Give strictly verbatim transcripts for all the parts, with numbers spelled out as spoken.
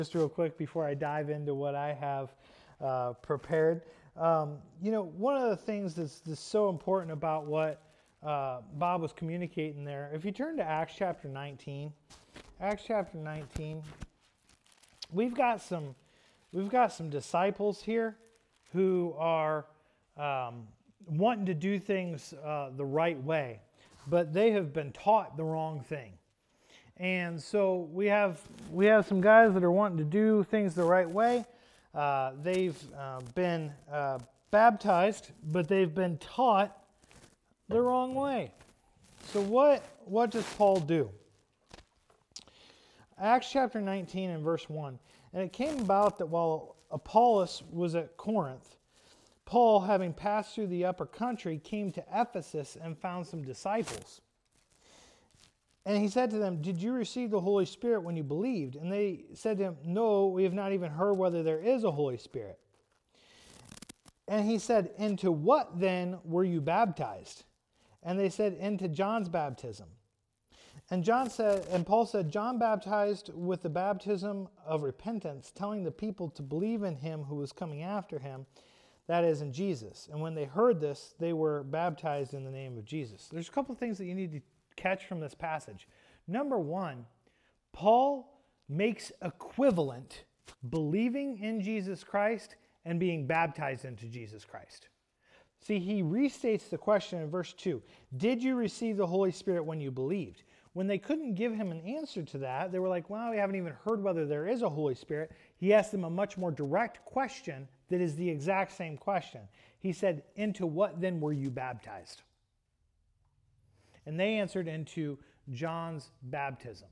Just real quick before I dive into what I have uh, prepared. Um, you know, one of the things that's, that's so important about what uh, Bob was communicating there, if you turn to Acts chapter nineteen, Acts chapter nineteen, we've got some, we've got some disciples here who are um, wanting to do things uh, the right way, but they have been taught the wrong thing. And so we have we have some guys that are wanting to do things the right way. Uh, they've uh, been uh, baptized, but they've been taught the wrong way. So what what does Paul do? Acts chapter nineteen and verse one. And it came about that while Apollos was at Corinth, Paul, having passed through the upper country, came to Ephesus and found some disciples. And he said to them, "Did you receive the Holy Spirit when you believed?" And they said to him, "No, we have not even heard whether there is a Holy Spirit." And he said, "Into what then were you baptized?" And they said, "Into John's baptism." And John said, and Paul said, "John baptized with the baptism of repentance, telling the people to believe in him who was coming after him, that is, in Jesus. And when they heard this, they were baptized in the name of Jesus." There's a couple of things that you need to catch from this passage. Number one, Paul makes equivalent believing in Jesus Christ and being baptized into Jesus Christ. See, he restates the question in verse two. Did you receive the Holy Spirit when you believed? When they couldn't give him an answer to that, they were like, well, we haven't even heard whether there is a Holy Spirit. He asked them a much more direct question that is the exact same question. He said, "Into what then were you baptized?" And they answered, "Into John's baptism."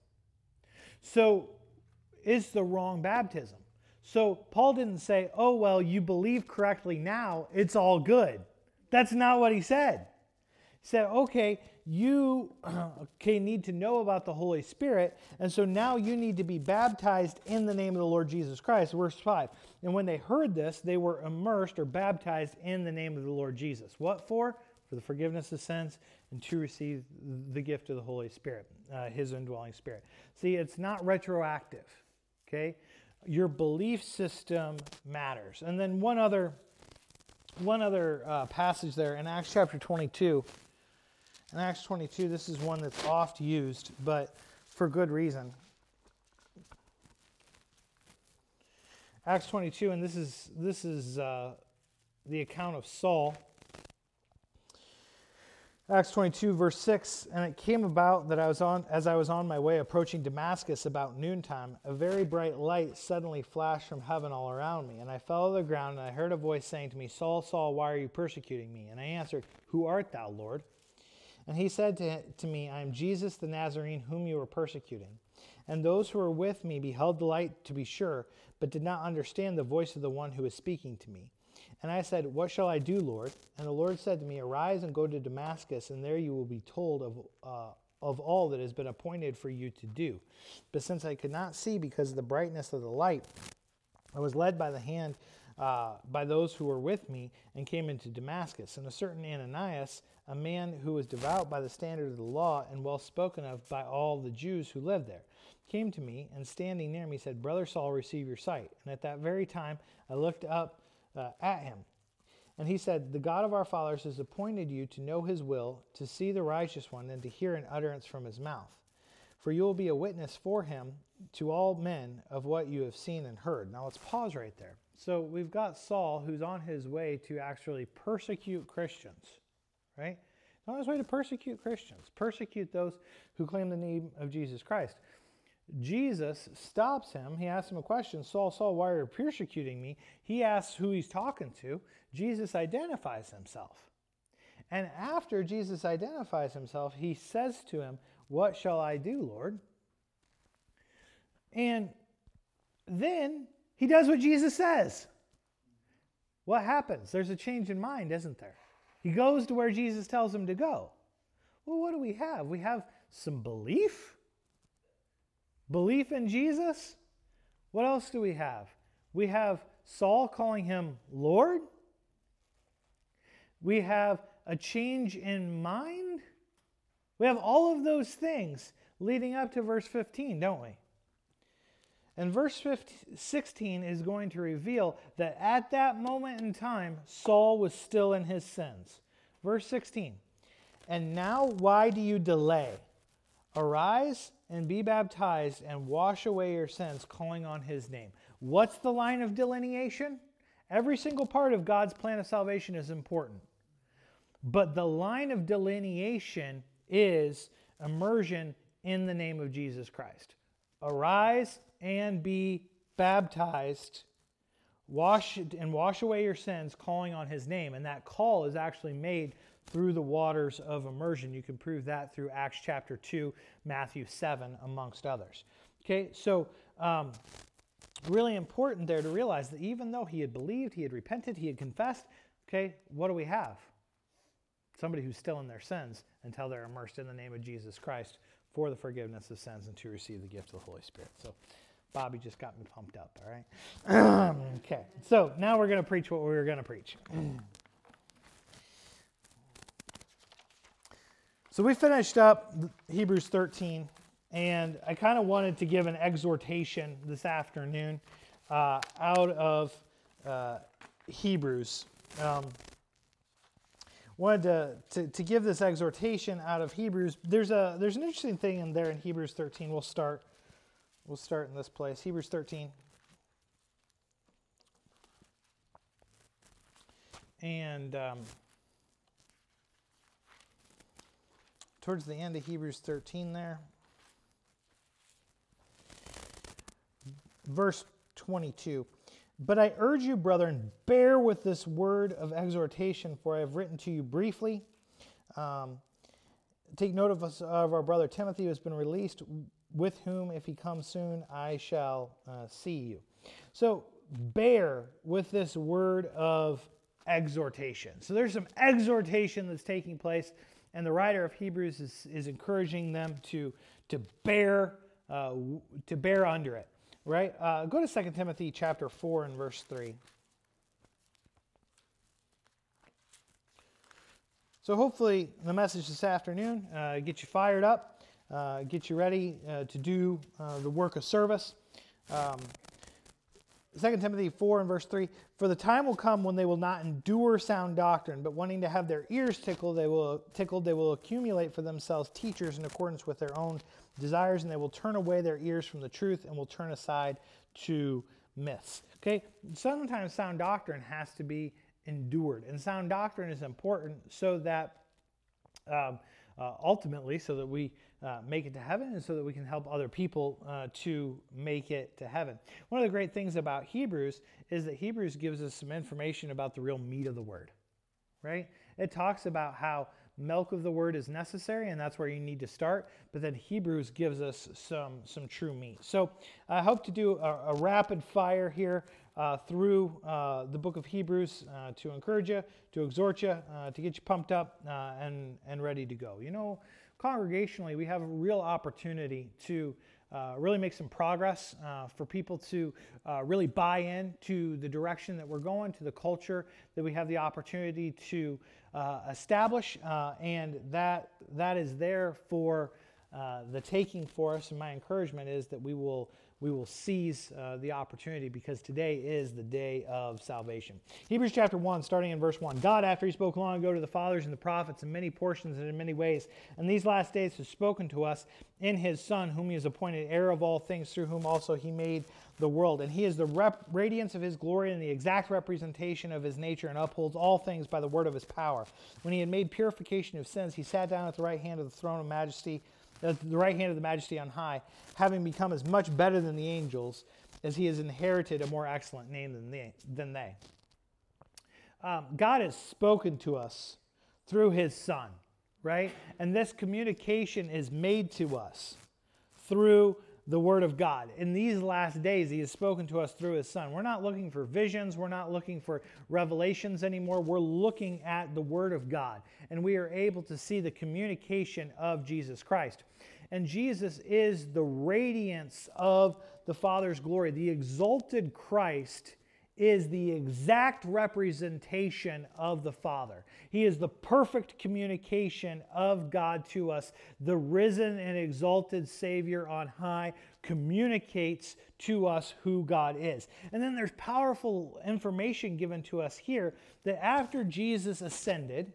So it's the wrong baptism. So Paul didn't say, "Oh, well, you believe correctly now, it's all good." That's not what he said. He said, okay, you okay, need to know about the Holy Spirit, and so now you need to be baptized in the name of the Lord Jesus Christ. Verse five. And when they heard this, they were immersed or baptized in the name of the Lord Jesus. What for? For the forgiveness of sins and to receive the gift of the Holy Spirit, uh, his indwelling spirit. See, it's not retroactive, okay? Your belief system matters. And then one other one other uh, passage there in Acts chapter twenty-two. In Acts twenty-two, this is one that's oft used, but for good reason. Acts twenty-two, and this is this is uh, the account of Saul. Acts twenty-two, verse six, and it came about that I was on, as I was on my way approaching Damascus about noontime, a very bright light suddenly flashed from heaven all around me, and I fell to the ground, and I heard a voice saying to me, "Saul, Saul, why are you persecuting me?" And I answered, "Who art thou, Lord?" And he said to, to me, "I am Jesus the Nazarene, whom you are persecuting." And those who were with me beheld the light, to be sure, but did not understand the voice of the one who was speaking to me. And I said, "What shall I do, Lord?" And the Lord said to me, "Arise and go to Damascus, and there you will be told of uh, of all that has been appointed for you to do." But since I could not see because of the brightness of the light, I was led by the hand uh, by those who were with me, and came into Damascus. And a certain Ananias, a man who was devout by the standard of the law, and well spoken of by all the Jews who lived there, came to me, and standing near me said, "Brother Saul, receive your sight." And at that very time I looked up Uh, at him. And he said, "The God of our fathers has appointed you to know his will, to see the righteous one, and to hear an utterance from his mouth. For you will be a witness for him to all men of what you have seen and heard." Now let's pause right there. So we've got Saul, who's on his way to actually persecute Christians, right? He's on his way to persecute Christians, persecute those who claim the name of Jesus Christ. Jesus stops him. He asks him a question. "Saul, Saul, why are you persecuting me?" He asks who he's talking to. Jesus identifies himself. And after Jesus identifies himself, he says to him, "What shall I do, Lord?" And then he does what Jesus says. What happens? There's a change in mind, isn't there? He goes to where Jesus tells him to go. Well, what do we have? We have some belief. Belief in Jesus? What else do we have? We have Saul calling him Lord. We have a change in mind. We have all of those things leading up to verse fifteen, don't we? And verse sixteen is going to reveal that at that moment in time, Saul was still in his sins. Verse sixteen, and now why do you delay? Arise and be baptized and wash away your sins, calling on his name. What's the line of delineation? Every single part of God's plan of salvation is important. But the line of delineation is immersion in the name of Jesus Christ. Arise and be baptized, wash and wash away your sins, calling on his name. And that call is actually made through the waters of immersion. You can prove that through Acts chapter two, Matthew seven, amongst others. Okay, so um, really important there to realize that even though he had believed, he had repented, he had confessed, okay, what do we have? Somebody who's still in their sins until they're immersed in the name of Jesus Christ for the forgiveness of sins and to receive the gift of the Holy Spirit. So Bobby just got me pumped up, all right? Okay, so now we're going to preach what we were going to preach. So we finished up Hebrews thirteen, and I kind of wanted to give an exhortation this afternoon uh, out of uh, Hebrews. Um, wanted to, to, to give this exhortation out of Hebrews. There's a there's an interesting thing in there in Hebrews thirteen. We'll start we'll start in this place. Hebrews thirteen. And um, towards the end of Hebrews thirteen there, verse twenty-two. But I urge you, brethren, bear with this word of exhortation, for I have written to you briefly. Um, take note of us, of our brother Timothy, who has been released, with whom, if he comes soon, I shall uh, see you. So bear with this word of exhortation. So there's some exhortation that's taking place, and the writer of Hebrews is, is encouraging them to, to bear uh, to bear under it. Right? Uh, go to Second Timothy chapter four and verse three. So hopefully the message this afternoon uh, get you fired up, uh, get you ready uh, to do uh, the work of service. Um, Second Timothy four and verse three, for the time will come when they will not endure sound doctrine, but wanting to have their ears tickled, they will tickled, they will accumulate for themselves teachers in accordance with their own desires, and they will turn away their ears from the truth and will turn aside to myths. Okay, sometimes sound doctrine has to be endured, and sound doctrine is important so that um, uh, ultimately, so that we uh, make it to heaven, and so that we can help other people uh, to make it to heaven. One of the great things about Hebrews is that Hebrews gives us some information about the real meat of the word, right? It talks about how milk of the word is necessary, and that's where you need to start. But then Hebrews gives us some some true meat. So I hope to do a, a rapid fire here uh, through uh, the book of Hebrews uh, to encourage you, to exhort you, uh, to get you pumped up uh, and and ready to go. You know, congregationally, we have a real opportunity to Uh, really make some progress uh, for people to uh, really buy in to the direction that we're going, to the culture that we have the opportunity to uh, establish, uh, and that that is there for uh, the taking for us. And my encouragement is that we will we will seize uh, the opportunity, because today is the day of salvation. Hebrews chapter one, starting in verse one. God, after he spoke long ago to the fathers and the prophets in many portions and in many ways, in these last days has spoken to us in his Son, whom he has appointed heir of all things, through whom also he made the world. And he is the rep- radiance of his glory and the exact representation of his nature, and upholds all things by the word of his power. When he had made purification of sins, he sat down at the right hand of the throne of majesty, at the right hand of the majesty on high, having become as much better than the angels, as he has inherited a more excellent name than they. Than they. Um, God has spoken to us through his Son, right? And this communication is made to us through the Word of God. In these last days, he has spoken to us through his Son. We're not looking for visions. We're not looking for revelations anymore. We're looking at the Word of God, and we are able to see the communication of Jesus Christ. And Jesus is the radiance of the Father's glory. The exalted Christ is the exact representation of the Father. He is the perfect communication of God to us, the risen and exalted Savior on high, communicates to us who God is. And then there's powerful information given to us here that after Jesus ascended,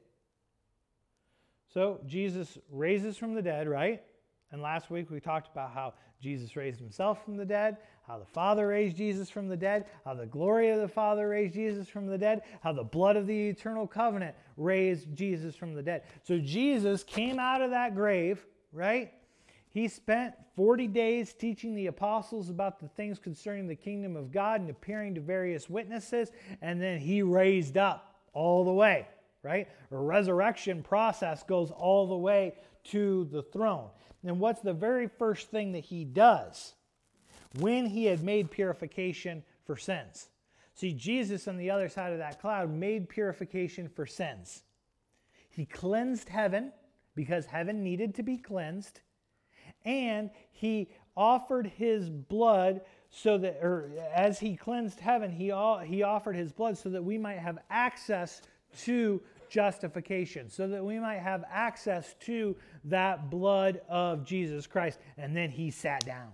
so Jesus raises from the dead, right? And last week we talked about how Jesus raised himself from the dead, how the Father raised Jesus from the dead, how the glory of the Father raised Jesus from the dead, how the blood of the eternal covenant raised Jesus from the dead. So Jesus came out of that grave, right? He spent forty days teaching the apostles about the things concerning the kingdom of God and appearing to various witnesses, and then he raised up all the way, right? A resurrection process goes all the way to the throne. And what's the very first thing that he does when he had made purification for sins? See, Jesus on the other side of that cloud made purification for sins. He cleansed heaven because heaven needed to be cleansed. And he offered his blood so that, or as he cleansed heaven, he, he offered his blood so that we might have access to justification, so that we might have access to that blood of Jesus Christ. And then he sat down.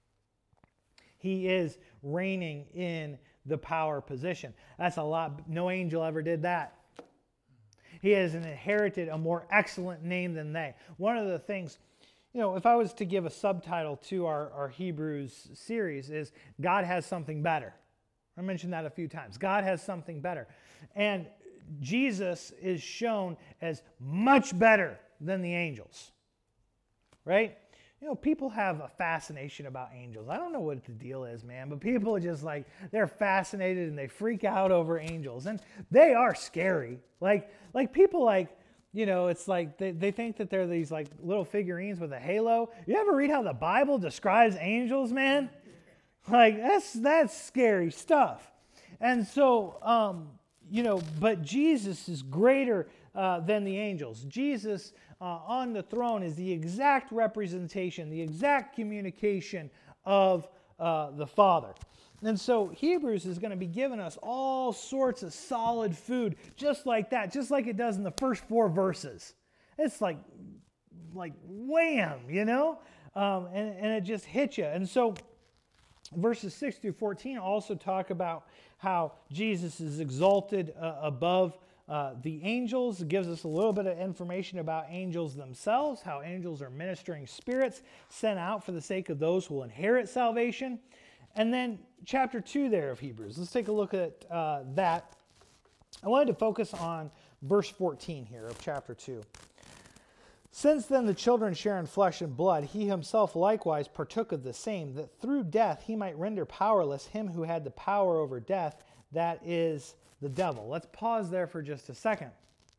He is reigning in the power position. That's a lot. No angel ever did that. He has inherited a more excellent name than they. One of the things, you know, if I was to give a subtitle to our, our Hebrews series, is God has something better. I mentioned that a few times. God has something better. And Jesus is shown as much better than the angels, right? You know, people have a fascination about angels. I don't know what the deal is, man, but people are just like, they're fascinated and they freak out over angels. And they are scary. Like, like people like, you know, it's like they, they think that they're these like little figurines with a halo. You ever read how the Bible describes angels, man? Like, that's, that's scary stuff. And so, um, you know, but Jesus is greater uh, than the angels. Jesus uh, on the throne is the exact representation, the exact communication of uh, the Father. And so Hebrews is going to be giving us all sorts of solid food, just like that, just like it does in the first four verses. It's like, like wham, you know, um, and, and it just hits you. And so verses six through fourteen also talk about how Jesus is exalted uh, above uh, the angels. It gives us a little bit of information about angels themselves, how angels are ministering spirits sent out for the sake of those who will inherit salvation. And then chapter two there of Hebrews. Let's take a look at uh, that. I wanted to focus on verse fourteen here of chapter two. Since then the children share in flesh and blood, he himself likewise partook of the same, that through death he might render powerless him who had the power over death, that is the devil. Let's pause there for just a second.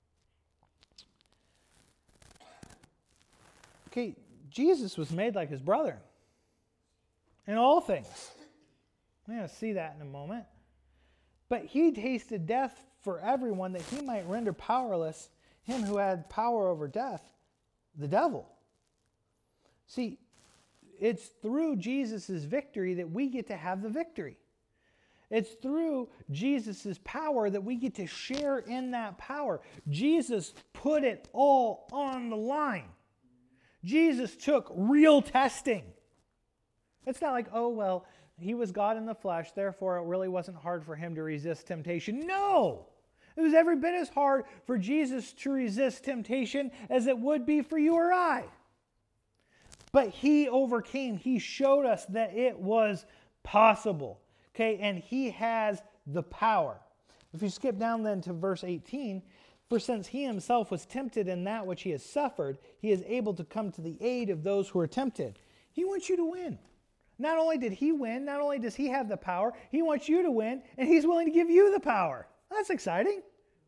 Okay, Jesus was made like his brother in all things. We're going to see that in a moment. But he tasted death for everyone, that he might render powerless him who had power over death, the devil. See, it's through Jesus' victory that we get to have the victory. It's through Jesus' power that we get to share in that power. Jesus put it all on the line. Jesus took real testing. It's not like, oh, well, he was God in the flesh, therefore it really wasn't hard for him to resist temptation. No! It was every bit as hard for Jesus to resist temptation as it would be for you or I. But he overcame. He showed us that it was possible. Okay, and he has the power. If you skip down then to verse eighteen, for since he himself was tempted in that which he has suffered, he is able to come to the aid of those who are tempted. He wants you to win. Not only did he win, not only does he have the power, he wants you to win, and he's willing to give you the power. That's exciting.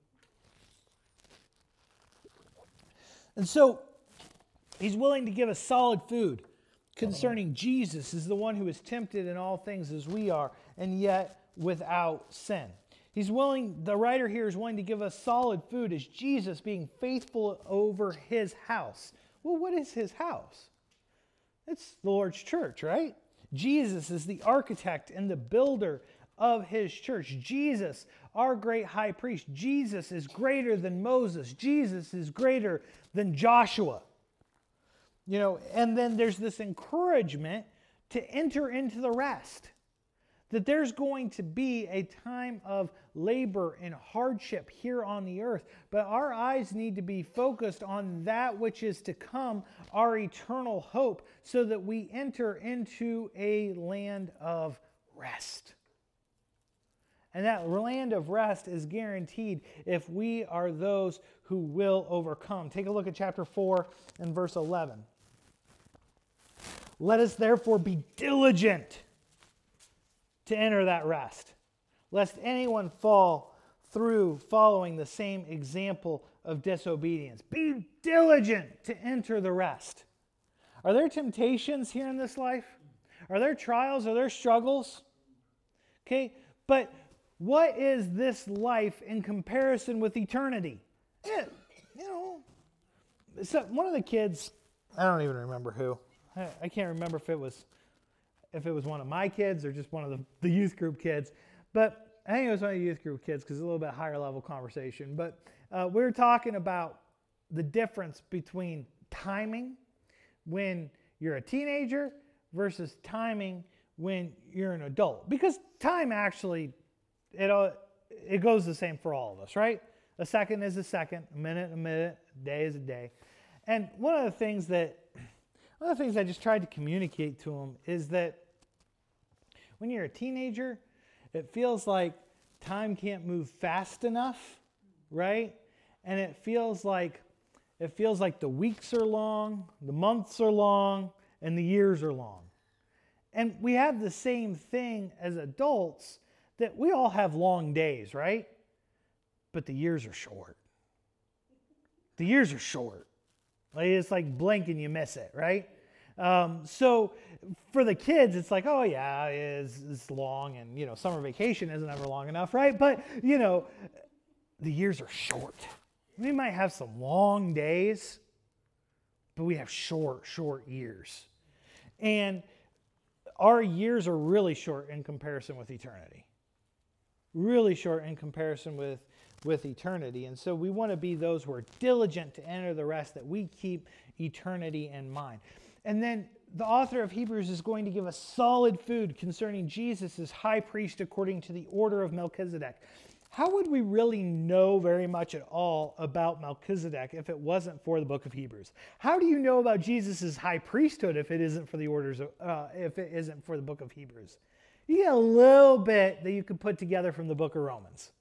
And so, he's willing to give us solid food concerning Jesus as the one who is tempted in all things as we are, and yet without sin. He's willing, the writer here is willing to give us solid food as Jesus being faithful over his house. Well, what is his house? It's the Lord's church, right? Jesus is the architect and the builder of his church. Jesus, our great high priest. Jesus is greater than Moses. Jesus is greater than Joshua. You know, and then there's this encouragement to enter into the rest. That there's going to be a time of labor and hardship here on the earth, but our eyes need to be focused on that which is to come, our eternal hope, so that we enter into a land of rest. And that land of rest is guaranteed if we are those who will overcome. Take a look at chapter four and verse eleven. Let us therefore be diligent to enter that rest, lest anyone fall through following the same example of disobedience. Be diligent to enter the rest. Are there temptations here in this life? Are there trials? Are there struggles? Okay, but what is this life in comparison with eternity? Yeah, you know, so one of the kids, I don't even remember who. I, I can't remember if it was if it was one of my kids or just one of the, the youth group kids. But I think it was one of the youth group kids because it's a little bit higher level conversation. But uh, we were talking about the difference between timing when you're a teenager versus timing when you're an adult. Because time actually, it, uh, it goes the same for all of us, right? A second is a second, a minute, a minute, a day is a day. And one of the things that, one of the things I just tried to communicate to them is that when you're a teenager, it feels like time can't move fast enough, right? And it feels like it feels like the weeks are long, the months are long, and the years are long. And we have the same thing as adults, that we all have long days, right? But the years are short. The years are short. Like it's like blink and you miss it, right? Um, so for the kids, it's like, oh yeah, it's, it's long, and you know, summer vacation isn't ever long enough, right? But you know, the years are short. We might have some long days, but we have short, short years. And our years are really short in comparison with eternity. Really short in comparison with, with eternity. And so we want to be those who are diligent to enter the rest, that we keep eternity in mind. And then the author of Hebrews is going to give us solid food concerning Jesus as high priest according to the order of Melchizedek. How would we really know very much at all about Melchizedek if it wasn't for the book of Hebrews? How do you know about Jesus' high priesthood if it isn't for the orders of, uh, if it isn't for the book of Hebrews? You get a little bit that you could put together from the book of Romans.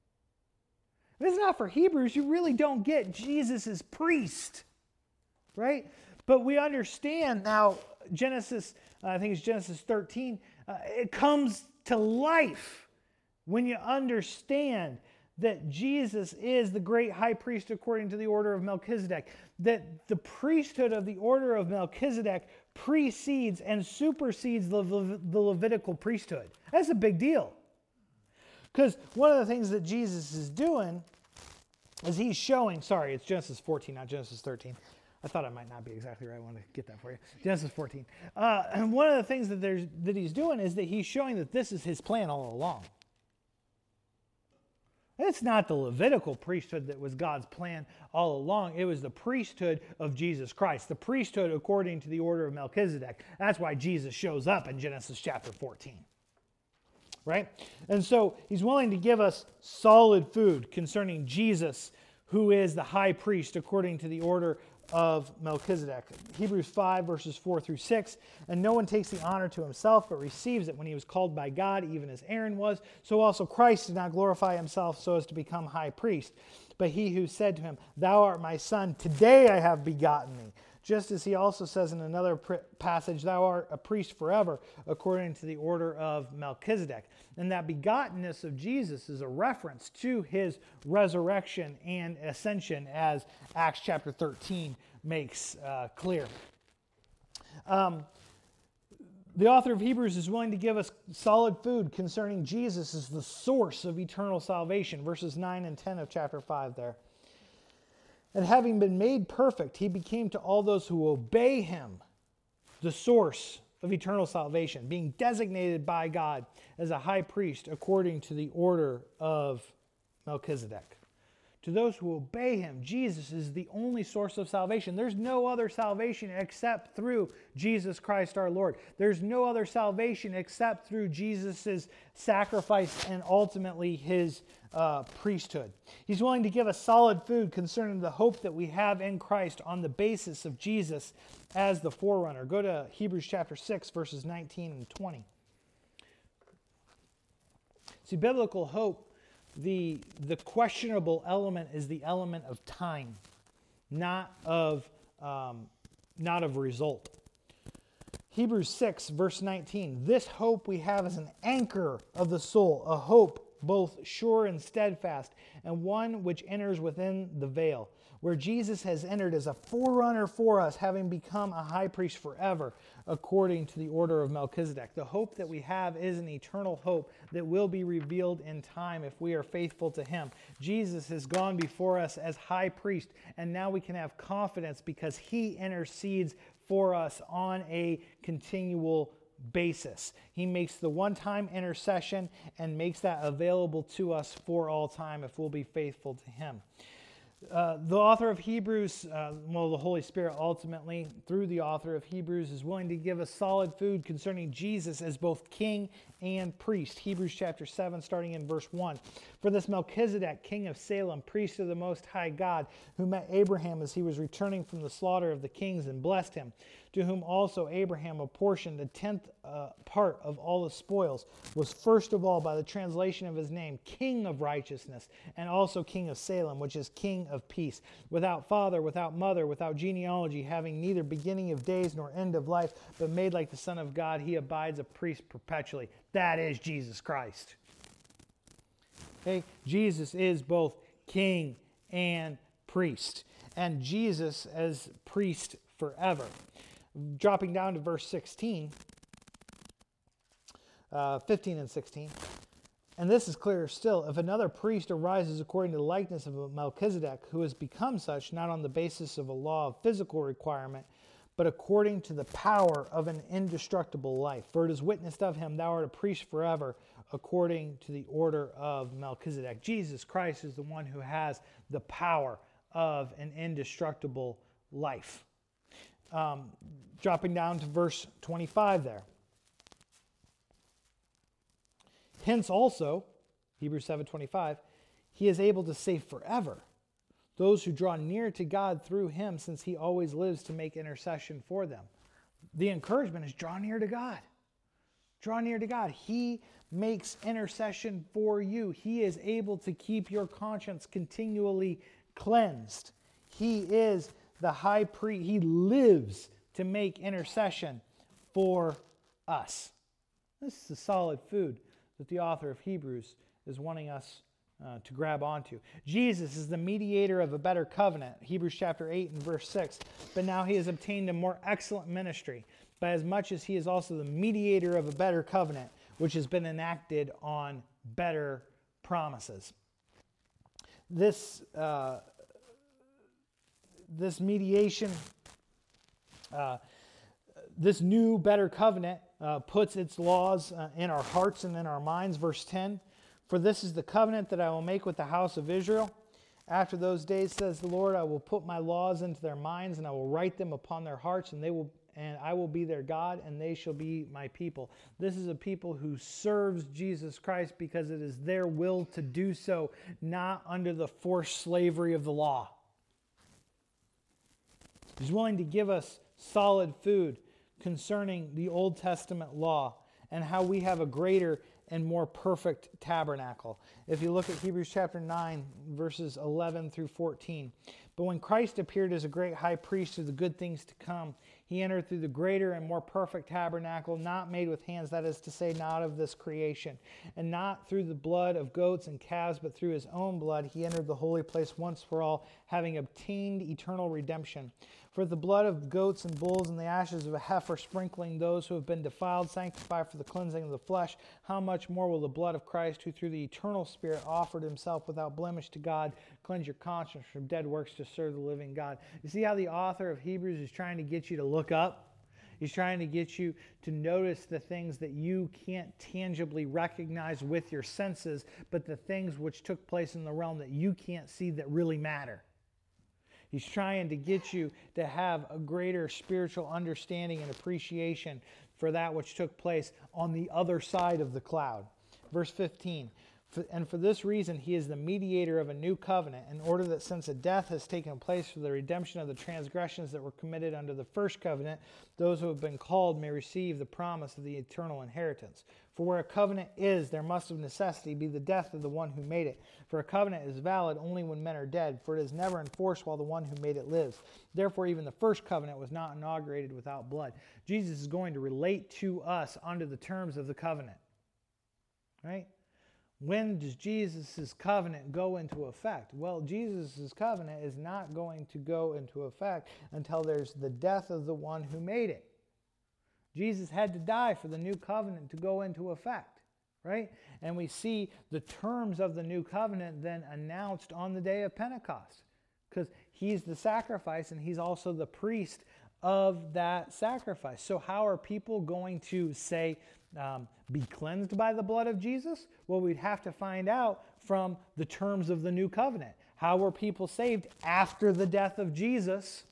If it's not for Hebrews, you really don't get Jesus' priest, right? But we understand now, Genesis, uh, I think it's Genesis thirteen, uh, it comes to life when you understand that Jesus is the great high priest according to the order of Melchizedek, that the priesthood of the order of Melchizedek precedes and supersedes the, Le- the Levitical priesthood. That's a big deal. Because one of the things that Jesus is doing is he's showing, sorry, it's Genesis fourteen, not Genesis thirteen. I thought I might not be exactly right. I want to get that for you. Genesis fourteen. Uh, and one of the things that, there's, that he's doing is that he's showing that this is his plan all along. It's not the Levitical priesthood that was God's plan all along. It was the priesthood of Jesus Christ, the priesthood according to the order of Melchizedek. That's why Jesus shows up in Genesis chapter fourteen. Right? And so he's willing to give us solid food concerning Jesus, who is the high priest according to the order of Melchizedek. Hebrews five, verses four through six. And no one takes the honor to himself, but receives it when he was called by God, even as Aaron was. So also Christ did not glorify himself so as to become high priest. But he who said to him, "Thou art my son, today I have begotten thee." Just as he also says in another passage, "Thou art a priest forever, according to the order of Melchizedek." And that begottenness of Jesus is a reference to his resurrection and ascension, as Acts chapter thirteen makes uh, clear. Um, the author of Hebrews is willing to give us solid food concerning Jesus as the source of eternal salvation. Verses nine and ten of chapter five there. And having been made perfect, he became to all those who obey him the source of eternal salvation, being designated by God as a high priest according to the order of Melchizedek. to those who obey him. Jesus is the only source of salvation. There's no other salvation except through Jesus Christ our Lord. There's no other salvation except through Jesus' sacrifice and ultimately his uh, priesthood. He's willing to give us solid food concerning the hope that we have in Christ on the basis of Jesus as the forerunner. Go to Hebrews chapter six, verses nineteen and twenty. See, biblical hope, The, the questionable element is the element of time, not of, um, not of result. Hebrews six, verse nineteen. This hope we have as an anchor of the soul, a hope both sure and steadfast, and one which enters within the veil, where Jesus has entered as a forerunner for us, having become a high priest forever, according to the order of Melchizedek. The hope that we have is an eternal hope that will be revealed in time if we are faithful to him. Jesus has gone before us as high priest, and now we can have confidence because he intercedes for us on a continual basis. He makes the one-time intercession and makes that available to us for all time if we'll be faithful to him. Uh, the author of Hebrews, uh, well, the Holy Spirit ultimately, through the author of Hebrews, is willing to give us solid food concerning Jesus as both king and priest. Hebrews chapter seven, starting in verse one. For this Melchizedek, king of Salem, priest of the Most High God, who met Abraham as he was returning from the slaughter of the kings and blessed him, to whom also Abraham apportioned a tenth uh, part of all the spoils, was first of all, by the translation of his name, King of righteousness, and also King of Salem, which is King of peace, without father, without mother, without genealogy, having neither beginning of days nor end of life, but made like the Son of God, he abides a priest perpetually. That is Jesus Christ. Okay? Jesus is both king and priest, and Jesus as priest forever. Dropping down to verse sixteen, uh, fifteen and sixteen. And this is clearer still. If another priest arises according to the likeness of Melchizedek, who has become such, not on the basis of a law of physical requirement, but according to the power of an indestructible life. For it is witnessed of him, thou art a priest forever, according to the order of Melchizedek. Jesus Christ is the one who has the power of an indestructible life. Um, dropping down to verse twenty-five there. Hence also, Hebrews seven twenty-five, he is able to save forever those who draw near to God through him, since he always lives to make intercession for them. The encouragement is draw near to God. Draw near to God. He makes intercession for you. He is able to keep your conscience continually cleansed. He is the high priest. He lives to make intercession for us. This is the solid food that the author of Hebrews is wanting us uh, to grab onto. Jesus is the mediator of a better covenant, Hebrews chapter eight and verse six. But now he has obtained a more excellent ministry, by as much as he is also the mediator of a better covenant, which has been enacted on better promises. This uh, this mediation, uh, this new better covenant uh, puts its laws uh, in our hearts and in our minds. Verse ten, for this is the covenant that I will make with the house of Israel. After those days, says the Lord, I will put my laws into their minds, and I will write them upon their hearts, and they will, and I will be their God, and they shall be my people. This is a people who serves Jesus Christ because it is their will to do so, not under the forced slavery of the law. He's willing to give us solid food concerning the Old Testament law and how we have a greater and more perfect tabernacle. If you look at Hebrews chapter nine, verses eleven through fourteen. But when Christ appeared as a great high priest of the good things to come, he entered through the greater and more perfect tabernacle, not made with hands, that is to say, not of this creation, and not through the blood of goats and calves, but through his own blood he entered the holy place once for all, having obtained eternal redemption. For the blood of goats and bulls and the ashes of a heifer sprinkling those who have been defiled sanctify for the cleansing of the flesh, how much more will the blood of Christ, who through the eternal Spirit offered himself without blemish to God, cleanse your conscience from dead works to serve the living God? You see how the author of Hebrews is trying to get you to look up? He's trying to get you to notice the things that you can't tangibly recognize with your senses, but the things which took place in the realm that you can't see that really matter. He's trying to get you to have a greater spiritual understanding and appreciation for that which took place on the other side of the cloud. Verse fifteen, and for this reason he is the mediator of a new covenant, in order that since a death has taken place for the redemption of the transgressions that were committed under the first covenant, those who have been called may receive the promise of the eternal inheritance. For where a covenant is, there must of necessity be the death of the one who made it. For a covenant is valid only when men are dead, for it is never enforced while the one who made it lives. Therefore, even the first covenant was not inaugurated without blood. Jesus is going to relate to us under the terms of the covenant. Right? When does Jesus' covenant go into effect? Well, Jesus' covenant is not going to go into effect until there's the death of the one who made it. Jesus had to die for the new covenant to go into effect, right? And we see the terms of the new covenant then announced on the day of Pentecost, because he's the sacrifice and he's also the priest of that sacrifice. So how are people going to say, um, be cleansed by the blood of Jesus? Well, we'd have to find out from the terms of the new covenant. How were people saved after the death of Jesus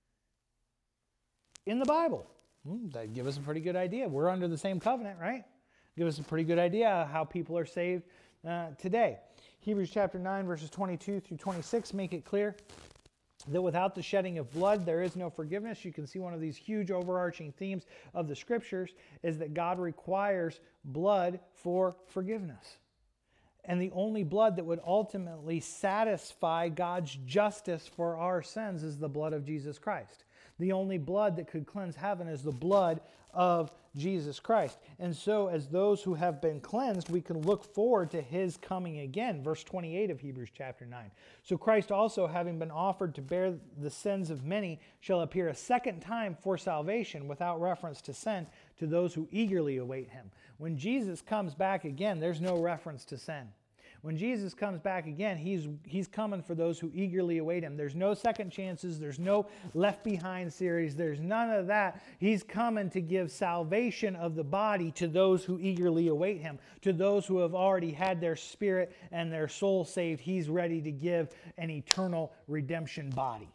in the Bible? Hmm, that'd give us a pretty good idea. We're under the same covenant, right? Give us a pretty good idea how people are saved uh, today. Hebrews chapter nine, verses twenty-two through twenty-six make it clear that without the shedding of blood, there is no forgiveness. You can see one of these huge overarching themes of the Scriptures is that God requires blood for forgiveness. And the only blood that would ultimately satisfy God's justice for our sins is the blood of Jesus Christ. The only blood that could cleanse heaven is the blood of Jesus Christ. And so as those who have been cleansed, we can look forward to his coming again. Verse twenty-eight of Hebrews chapter nine. So Christ also, having been offered to bear the sins of many, shall appear a second time for salvation without reference to sin to those who eagerly await him. When Jesus comes back again, there's no reference to sin. When Jesus comes back again, he's, he's coming for those who eagerly await him. There's no second chances. There's no left behind series. There's none of that. He's coming to give salvation of the body to those who eagerly await him. To those who have already had their spirit and their soul saved, he's ready to give an eternal redemption body.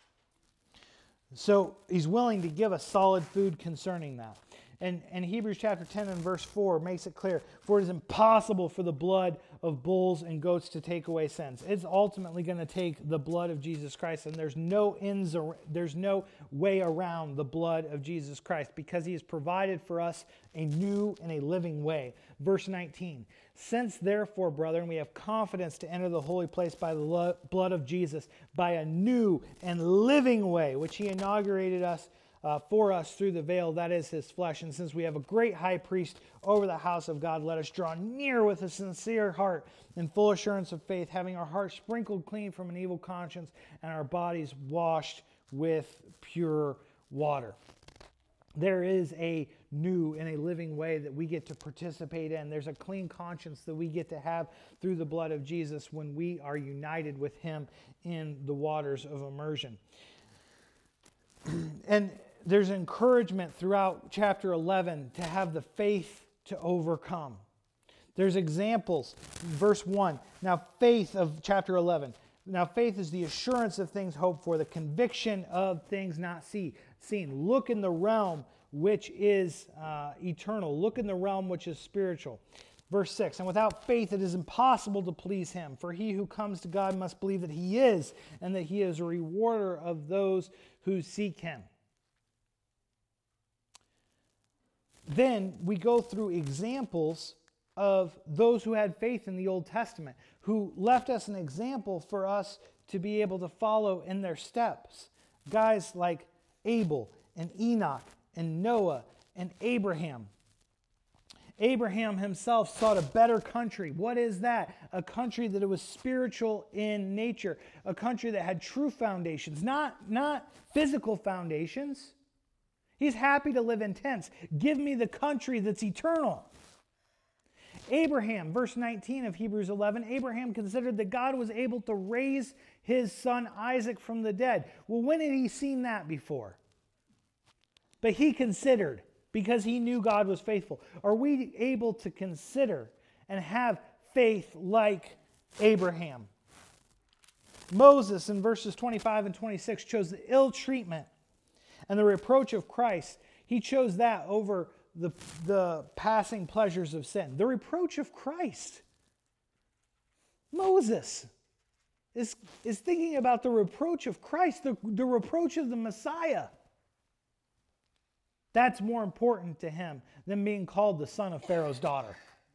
So he's willing to give us solid food concerning that. And, and Hebrews chapter ten and verse four makes it clear, for it is impossible for the blood of bulls and goats to take away sins. It's ultimately going to take the blood of Jesus Christ, and there's no ends, there's no way around the blood of Jesus Christ, because he has provided for us a new and a living way. Verse nineteen, since therefore, brethren, we have confidence to enter the holy place by the lo- blood of Jesus, by a new and living way, which he inaugurated us Uh, for us through the veil, that is his flesh. And since we have a great high priest over the house of God, let us draw near with a sincere heart and full assurance of faith, having our hearts sprinkled clean from an evil conscience and our bodies washed with pure water. There is a new and a living way that we get to participate in. There's a clean conscience that we get to have through the blood of Jesus when we are united with him in the waters of immersion. And there's encouragement throughout chapter eleven to have the faith to overcome. There's examples. Verse one. Now faith of chapter eleven. Now faith is the assurance of things hoped for, the conviction of things not see, seen. Look in the realm which is uh, eternal. Look in the realm which is spiritual. Verse six, and without faith it is impossible to please him, for he who comes to God must believe that he is, and that he is a rewarder of those who seek him. Then we go through examples of those who had faith in the Old Testament, who left us an example for us to be able to follow in their steps. Guys like Abel and Enoch and Noah and Abraham. Abraham himself sought a better country. What is that? A country that was spiritual in nature. A country that had true foundations, not, not physical foundations. He's happy to live in tents. Give me the country that's eternal. Abraham, verse nineteen of Hebrews eleven, Abraham considered that God was able to raise his son Isaac from the dead. Well, when had he seen that before? But he considered, because he knew God was faithful. Are we able to consider and have faith like Abraham? Moses, in verses twenty-five and twenty-six, chose the ill treatment and the reproach of Christ. He chose that over the, the passing pleasures of sin. The reproach of Christ. Moses is, is thinking about the reproach of Christ, the, the reproach of the Messiah. That's more important to him than being called the son of Pharaoh's daughter.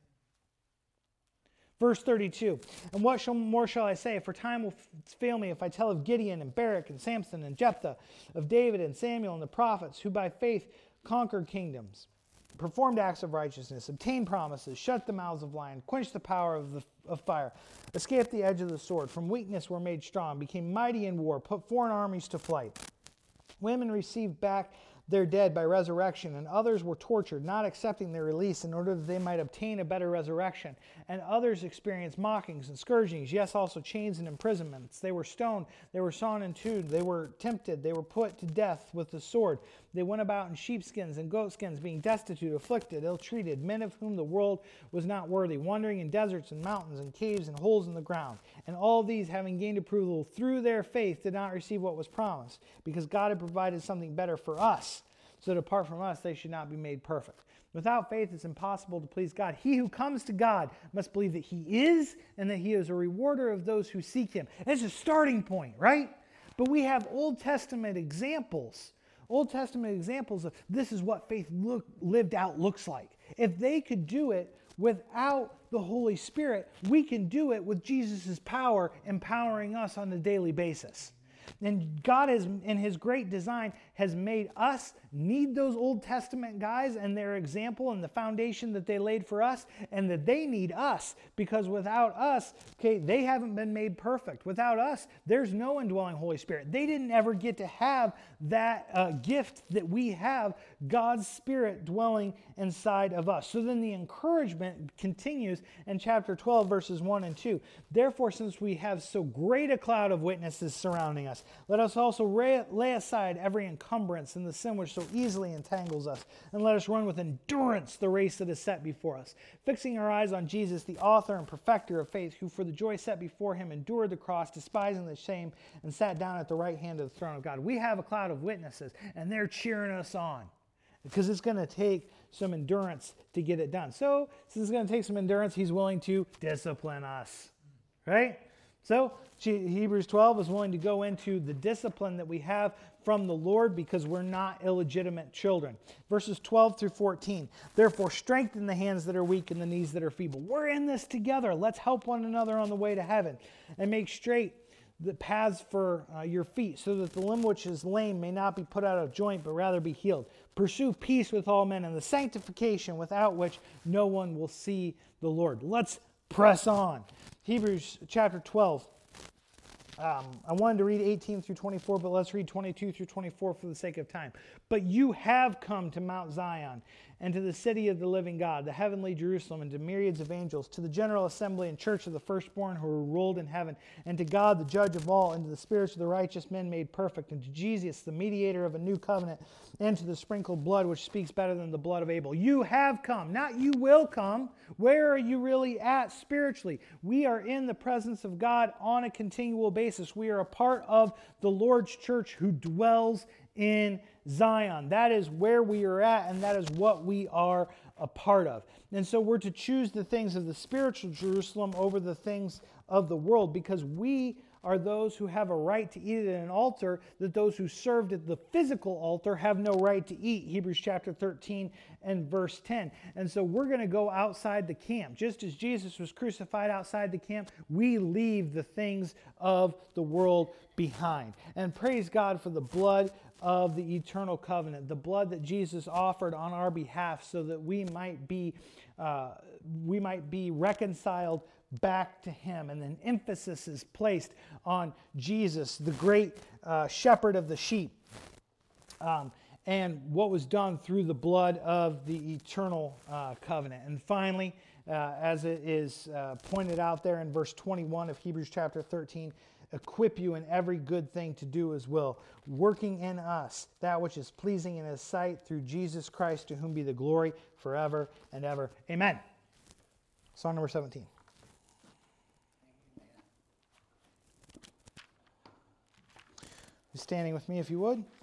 Verse thirty-two, and what shall, more shall I say? For time will fail me if I tell of Gideon and Barak and Samson and Jephthah, of David and Samuel and the prophets, who by faith conquered kingdoms, performed acts of righteousness, obtained promises, shut the mouths of lions, quenched the power of, the, of fire, escaped the edge of the sword, from weakness were made strong, became mighty in war, put foreign armies to flight. Women received back their dead by resurrection, and others were tortured, not accepting their release in order that they might obtain a better resurrection. And others experienced mockings and scourgings, yes, also chains and imprisonments. They were stoned, they were sawn in two, they were tempted, they were put to death with the sword. They went about in sheepskins and goatskins, being destitute, afflicted, ill-treated, men of whom the world was not worthy, wandering in deserts and mountains and caves and holes in the ground. And all these, having gained approval through their faith, did not receive what was promised, because God had provided something better for us, so that apart from us, they should not be made perfect. Without faith, it's impossible to please God. He who comes to God must believe that he is, and that he is a rewarder of those who seek him. And it's a starting point, right? But we have Old Testament examples Old Testament examples of this is what faith look, lived out looks like. If they could do it without the Holy Spirit, we can do it with Jesus' power empowering us on a daily basis. And God, has, in his great design, has made us need those Old Testament guys and their example and the foundation that they laid for us, and that they need us, because without us, okay, they haven't been made perfect. Without us, there's no indwelling Holy Spirit. They didn't ever get to have that uh, gift that we have, God's Spirit dwelling inside of us. So then the encouragement continues in chapter twelve, verses one and two. Therefore, since we have so great a cloud of witnesses surrounding us, let us also lay, lay aside every encumbrance and the sin which so easily entangles us, and let us run with endurance the race that is set before us, fixing our eyes on Jesus, the author and perfecter of faith, who for the joy set before him endured the cross, despising the shame, and sat down at the right hand of the throne of God. We have a cloud of witnesses, and they're cheering us on, because it's going to take some endurance to get it done. So, since it's going to take some endurance, he's willing to discipline us, right? So, Hebrews twelve is willing to go into the discipline that we have from the Lord, because we're not illegitimate children. Verses twelve through fourteen. Therefore, strengthen the hands that are weak and the knees that are feeble. We're in this together. Let's help one another on the way to heaven, and make straight the paths for uh, your feet, so that the limb which is lame may not be put out of joint, but rather be healed. Pursue peace with all men, and the sanctification without which no one will see the Lord. Let's press on. Hebrews chapter twelve. Um, I wanted to read eighteen through twenty-four, but let's read twenty-two through twenty-four for the sake of time. But you have come to Mount Zion, and to the city of the living God, the heavenly Jerusalem, and to myriads of angels, to the general assembly and church of the firstborn who are ruled in heaven, and to God, the judge of all, and to the spirits of the righteous men made perfect, and to Jesus, the mediator of a new covenant, and to the sprinkled blood which speaks better than the blood of Abel. You have come, not you will come. Where are you really at spiritually? We are in the presence of God on a continual basis. We are a part of the Lord's church who dwells in Zion. That is where we are at, and that is what we are a part of. And so we're to choose the things of the spiritual Jerusalem over the things of the world, because we are those who have a right to eat at an altar that those who served at the physical altar have no right to eat. Hebrews chapter thirteen and verse ten. And so we're going to go outside the camp. Just as Jesus was crucified outside the camp, we leave the things of the world behind. And praise God for the blood of the eternal covenant, the blood that Jesus offered on our behalf, so that we might be uh, we might be reconciled back to him. And then emphasis is placed on Jesus, the great uh, shepherd of the sheep, um, and what was done through the blood of the eternal uh, covenant. And finally, uh, as it is uh, pointed out there in verse twenty-one of Hebrews chapter thirteen, equip you in every good thing to do His will, working in us that which is pleasing in His sight through Jesus Christ, to whom be the glory forever and ever. Amen. Song number seventeen. Standing with me if you would.